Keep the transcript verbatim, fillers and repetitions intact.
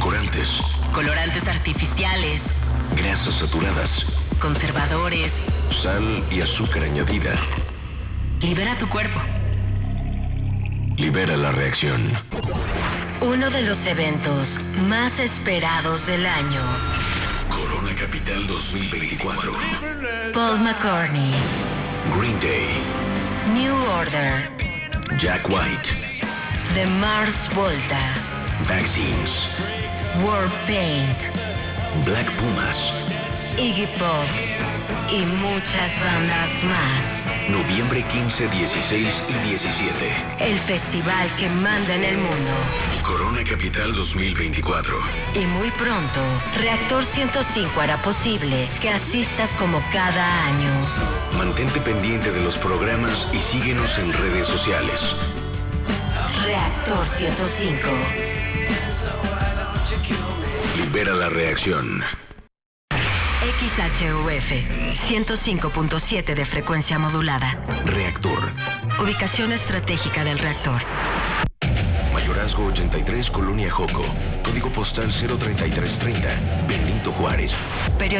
edulcorantes, colorantes artificiales, grasas saturadas, conservadores, sal y azúcar añadida. Libera tu cuerpo. Libera la reacción. Uno de los eventos más esperados del año. Corona Capital dos mil veinticuatro. Paul McCartney, Green Day, New Order, Jack White, The Mars Volta, Vaccines, Warpaint, Black Pumas. Iggy Pop y muchas bandas más. Noviembre quince, dieciséis y diecisiete. El festival que manda en el mundo. Corona Capital dos mil veinticuatro. Y muy pronto, Reactor ciento cinco hará posible que asistas como cada año. Mantente pendiente de los programas y síguenos en redes sociales. Reactor ciento cinco. Libera la reacción. X H U F ciento cinco punto siete de frecuencia modulada. Reactor. Ubicación estratégica del reactor. Mayorazgo ochenta y tres, Colonia Joco. Código postal cero treinta y tres treinta. Benito Juárez.